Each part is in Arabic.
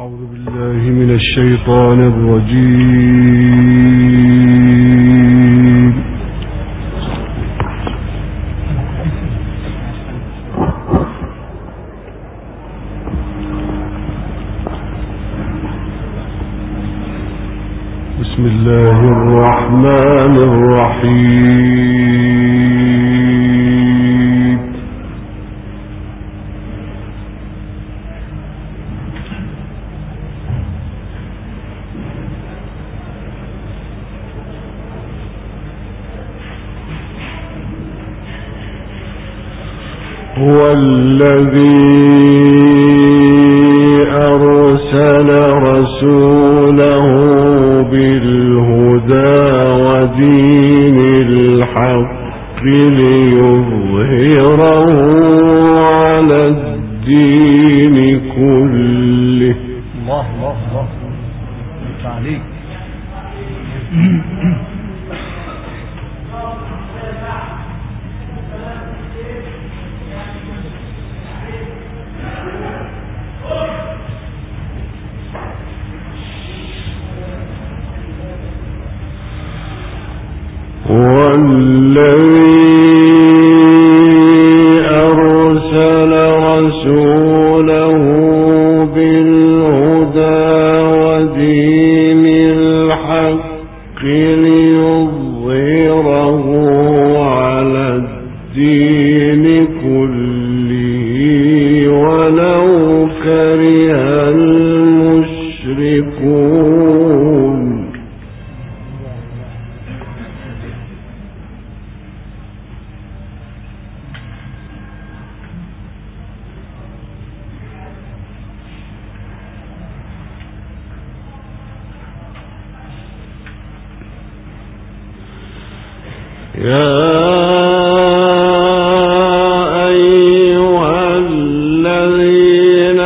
أعوذ بالله من الشيطان الرجيم. بسم الله الرحمن الرحيم. هو الذي أرسل رسوله بالهدى ودين الحق ليظهره على الدين كله. الله الله الله عليك. والذي أرسل رسوله بالهدى ودين الحق ليظهره على الدين كله ولو كره المشركون. يا أيها الذين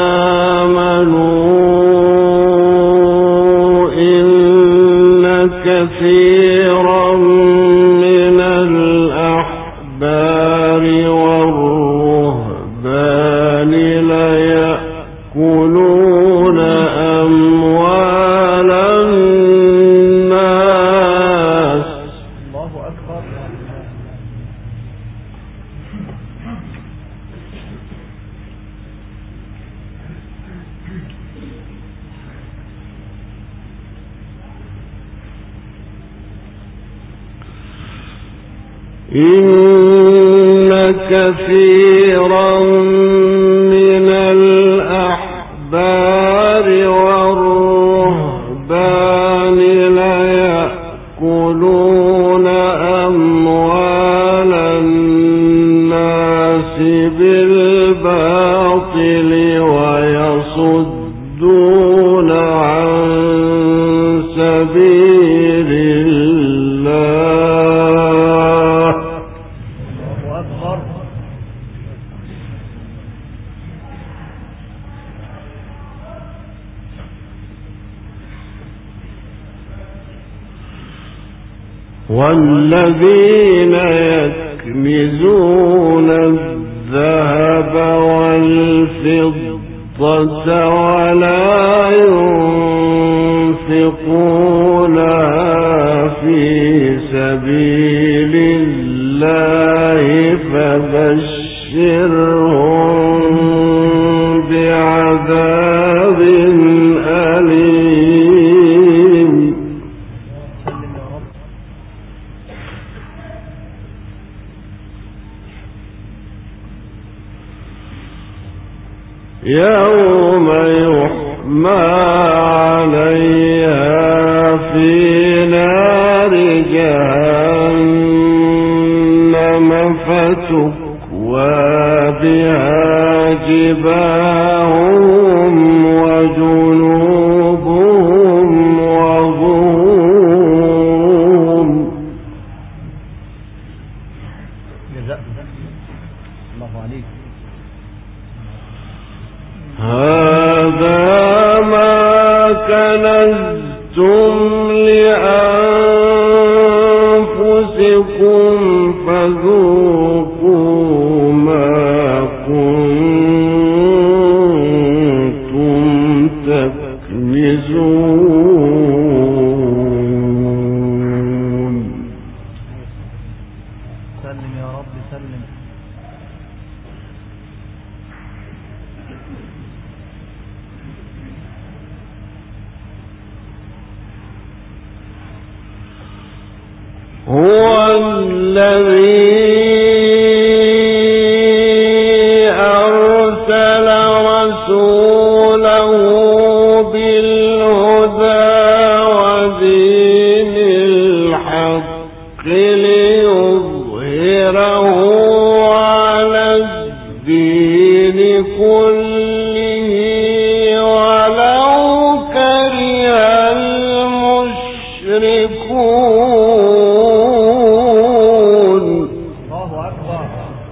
آمنوا إن كثيرا من الأحبار والرهبان ليأكلون أموال الناس. الله أكبر. إن كثيرا من الأحبار والرهبان ليأكلون أموال الناس بالباطل ويصدون عن سبيل الله. أكبر. والذين يكنزون الذهب والفضة ولا ينفقونها في سبيل الله فبشرهم بعذاب أليم. يوم يحمى عليها في نار جهنم فتكوى بها جباههم وجنوبهم وظهورهم. جزاء الله عليك. هذا ما كنزتم لأنفسكم فذوقوا ما كنتم هو الذي أرسل رسوله بالهدى ودين الحق ليظهره على الدين كله ولو كره المشركون. الله أكبر.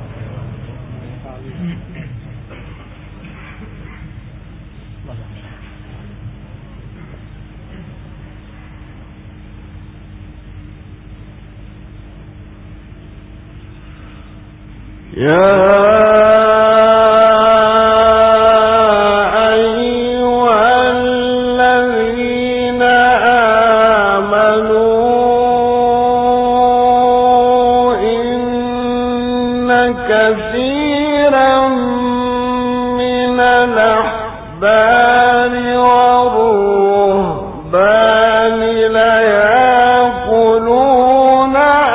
يا كثيرا من الأحبار والرهبان ليأكلون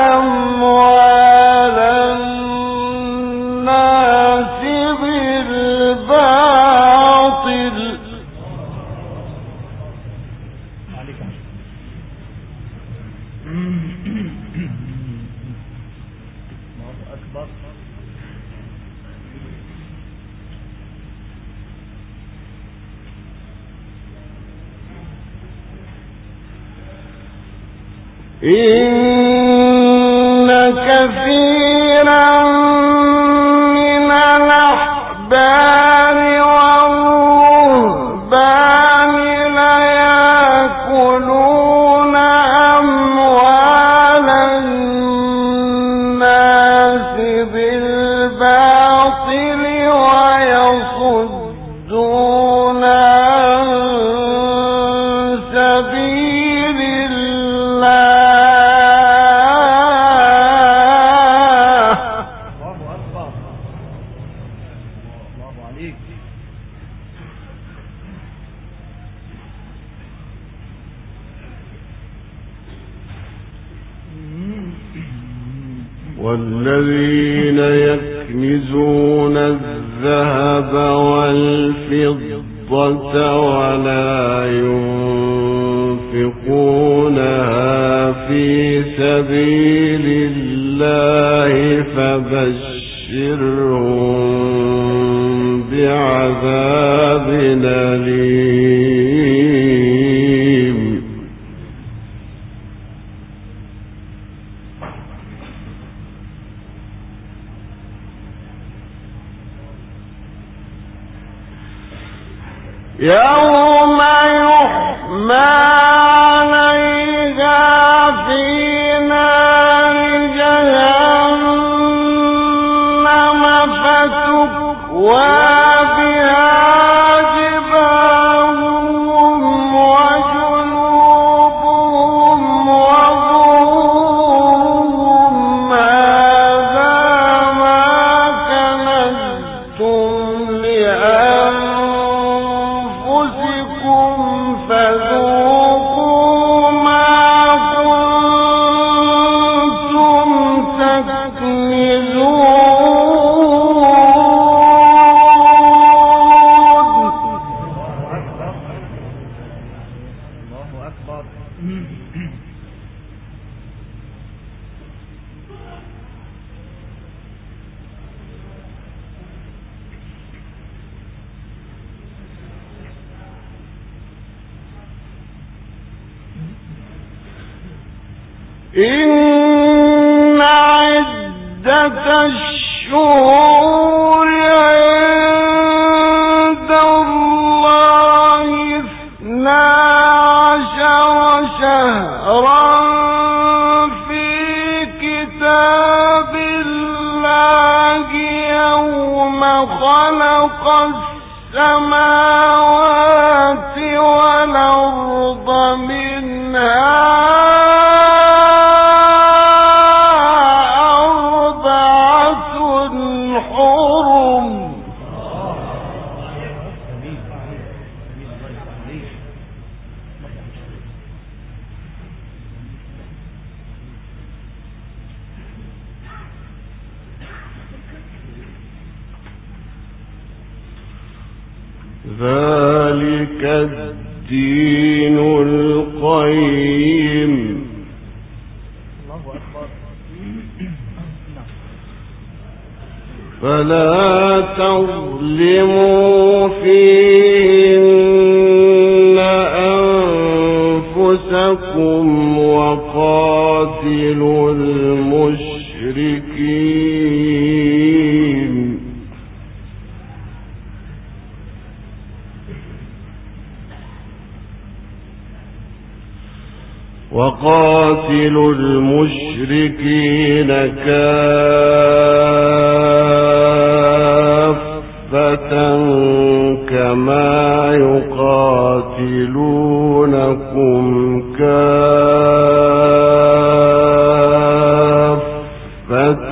أموال الناس بالباطل. إن كثيرا من الأحبار والرهبان ليأكلون أموال الناس بالباطل ويصدون عن سبيل الله. والذين يكنزون الذهب والفضة ولا ينفقونها في سبيل الله فبشرهم بعذاب أليم. يوم يحمى عليها في نار جهنم فتكوى بها جباههم وجنوبهم وظهورهم هذا ما كنزتم لأنفسكم فذوقوا ما كنتم تكنزون. الله أكبر. إن عدة الشهور عند الله 12 شهرا في كتاب الله يوم خلق السماوات والأرض منها ذلك الدين القيم. الله أكبر. فلا تظلموا فيهن أنفسكم وقاتلوا المشركين كافة كما يقاتلونكم كافة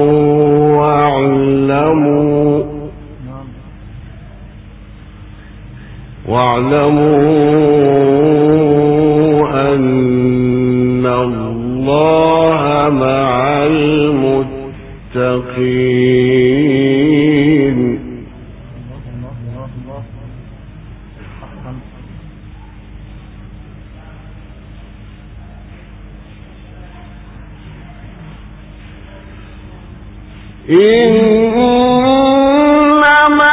واعلموا أن الله مع المتقين. إنما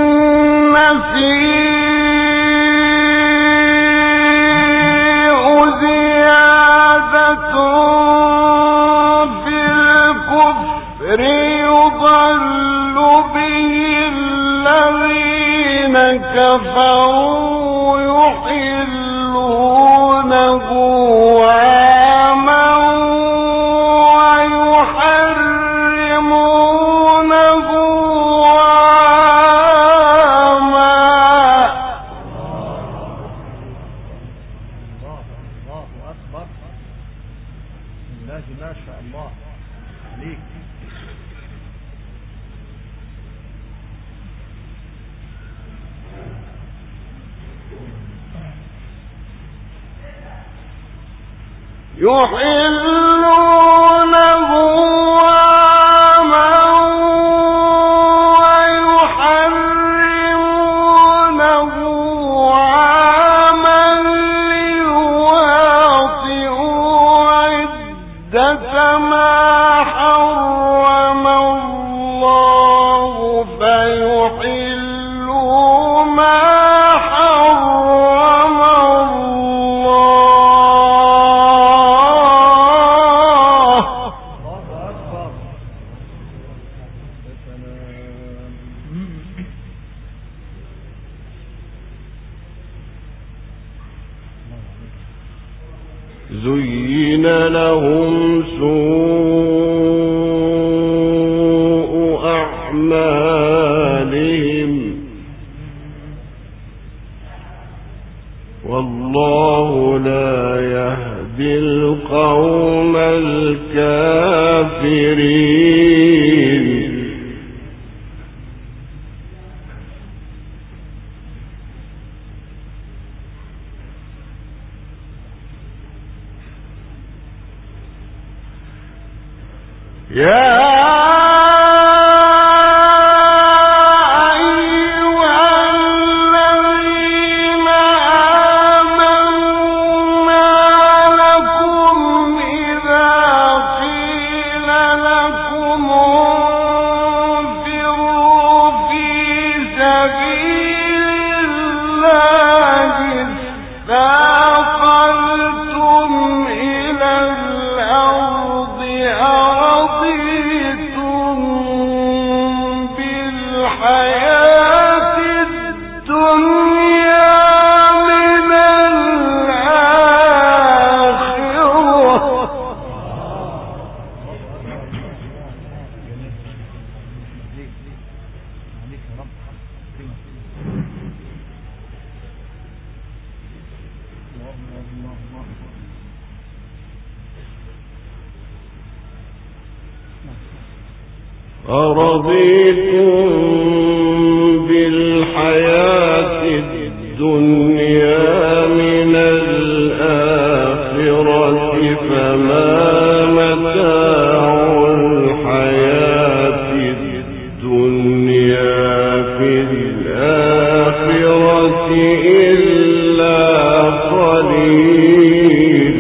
النسيء زيادة في الكفر يضل به الذين كفروا يحلونه ما شاء الله عليك. يحلونه عاما ويحرمونه عاما ليواطئوا عدة ما حرم الله فيحلوا ما حرم الله. الله أكبر. زين لهم سوء أعمالهم والله لا يهدي القوم الكافرين. يا أرضيتم بالحياة الدنيا من الآخرة فما متاع الحياة الدنيا في الآخرة إلا قليل.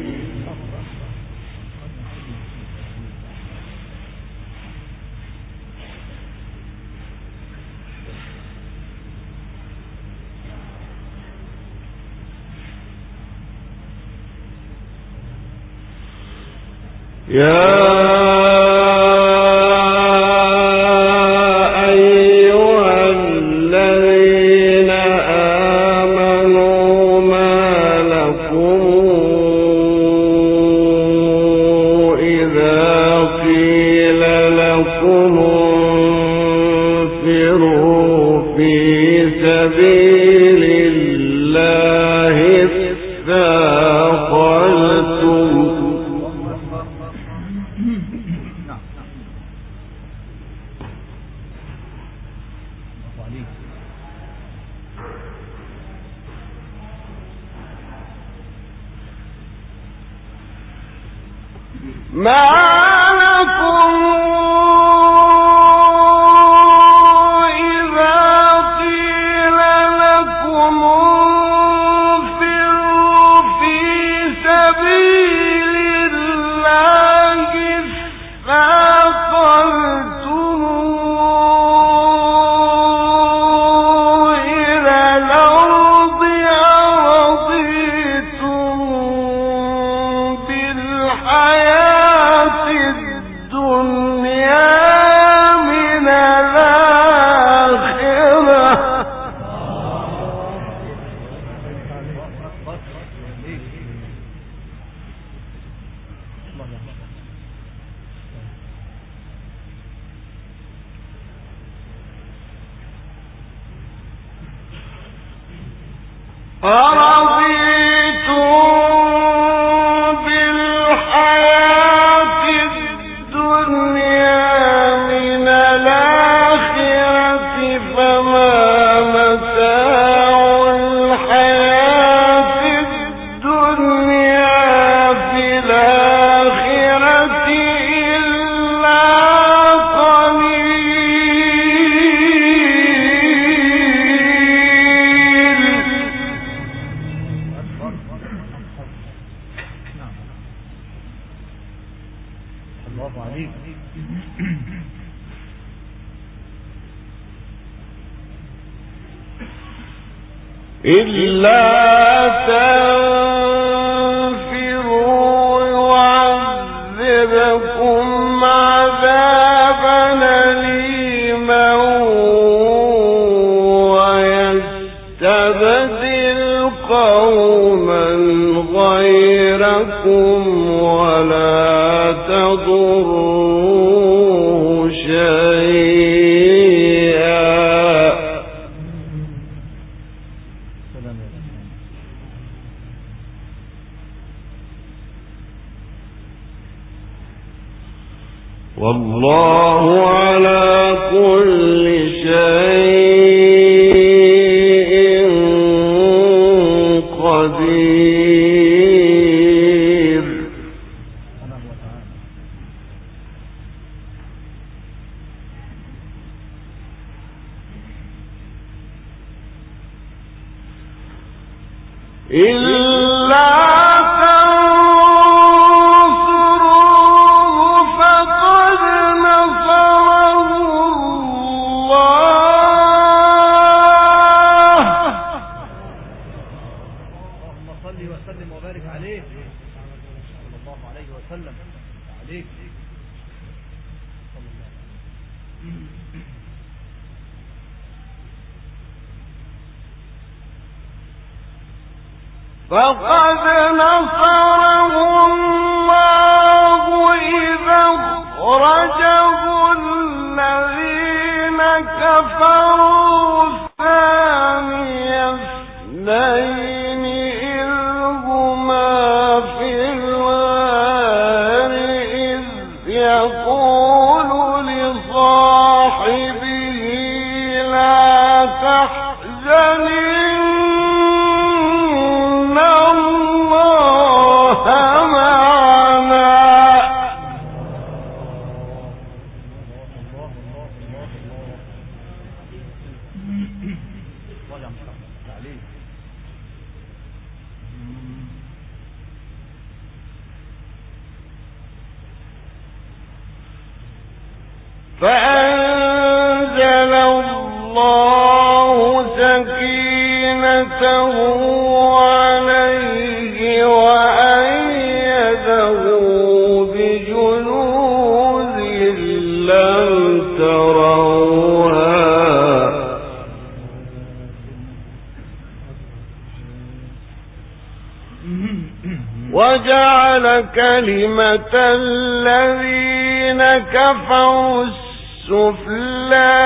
إلا تنفروا يعذبكم عذابا أليما ويستبدل قوما غيركم ولا تضروه شيئا. والله على كل شيء قدير. إلا فقد نصره الله إذا أخرجه الذين كفروا ثاني اثنين إذ هما في الغار إذ يقول لصاحبه لا تحزن عليك. فأنزل الله سكينته عليه وأيده بجنود لم تروها وجعل كلمة الذين كفروا السفلى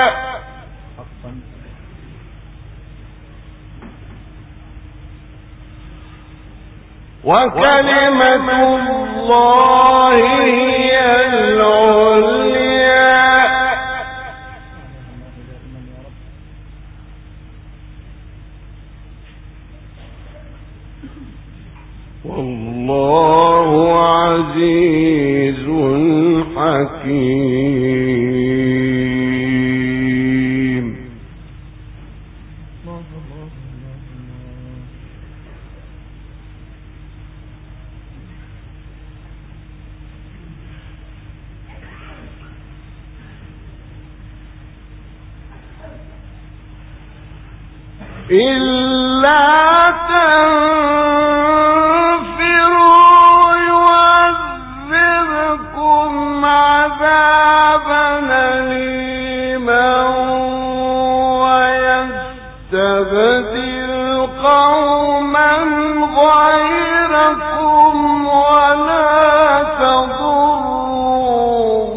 وكلمة الله هي العليا والله عزيز حكيم. إلا تنفروا يعذبكم عذابا أليما ويستبدل قوما غيركم ولا تضروه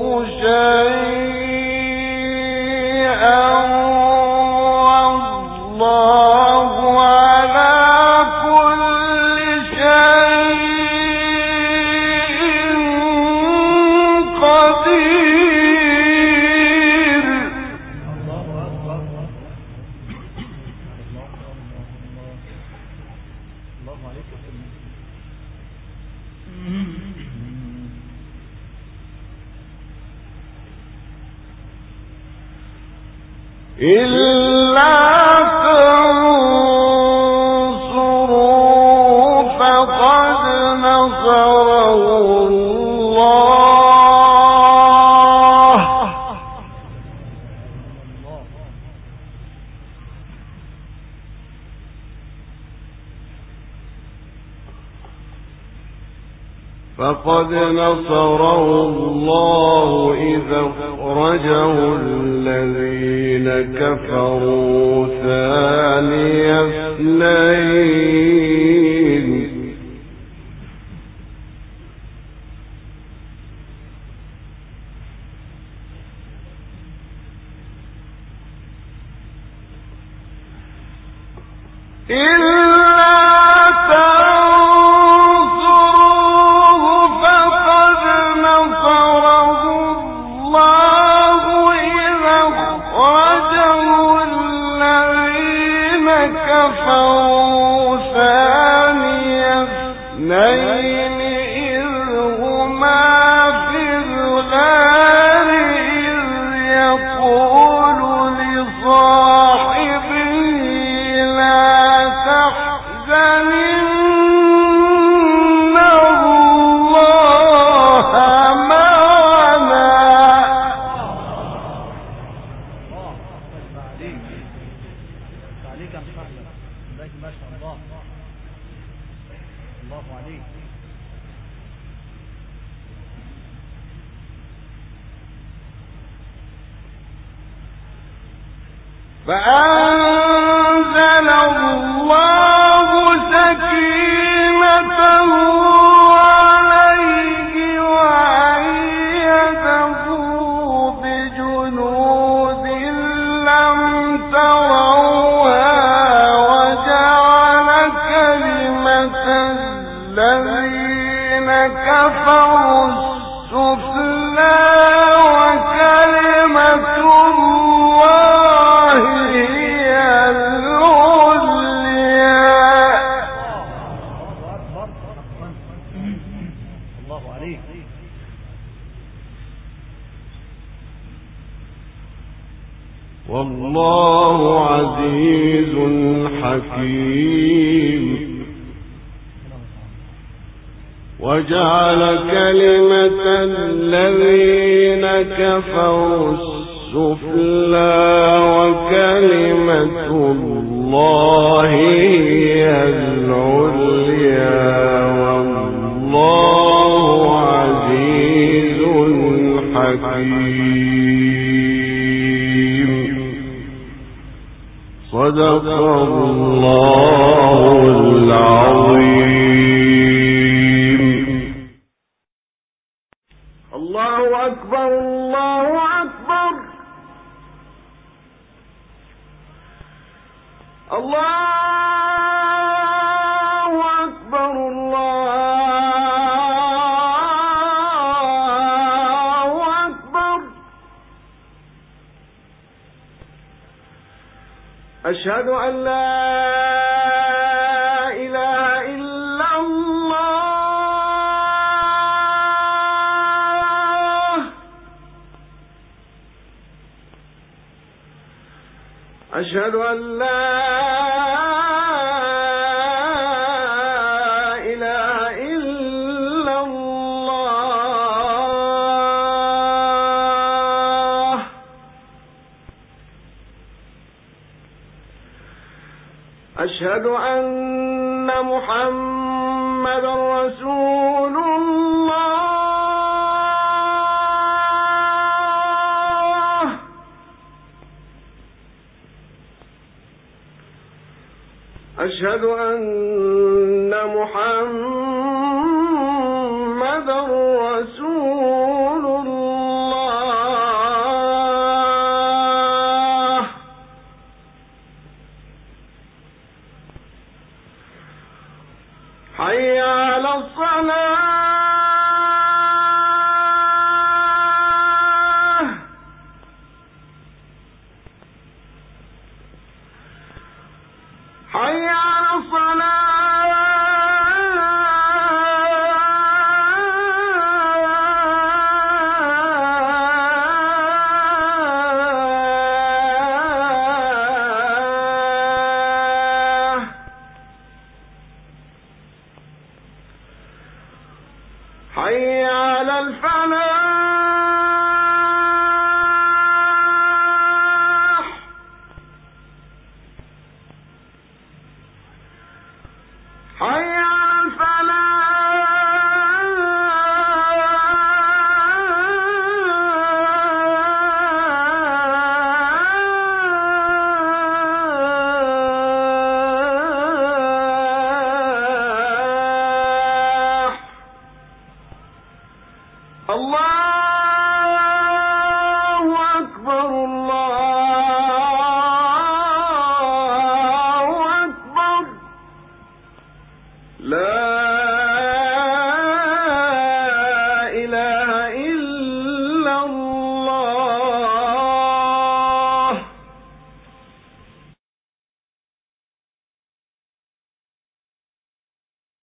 شيئا والله على كل شيء قدير. الله أكبر. الله عليك يا سيدنا. إلا تنصروا فقد نصره الله إذا أخرجه الذين كفروا ثاني اثنين كفروا ثاني اثنين إذ هما في الغار إذ يقول لصاحبه لا تحزن إن الله معنا. عليك يا محمد. ما شاء الله. الله عليك. فأنزل الله سكينته عليه وأيده بجنود لم تروها وجعل كلمة الذين كفروا السفلى وكلمة الله هي العليا. الله عليك. والله عزيز حكيم وجعل كلمة الذين كفروا السفلى وكلمة الله هي العليا والله عزيز حكيم. صدق الله العظيم. الله أكبر الله أكبر الله أكبر الله أكبر. أشهد أن لا إله إلا الله. أشهد أن لا إله إلا الله. أشهد أن محمدا رسول الله. أشهد أن محمدا رسول الله. حي على الصلاة. حي على الصلاة. حي على الفلاح. حي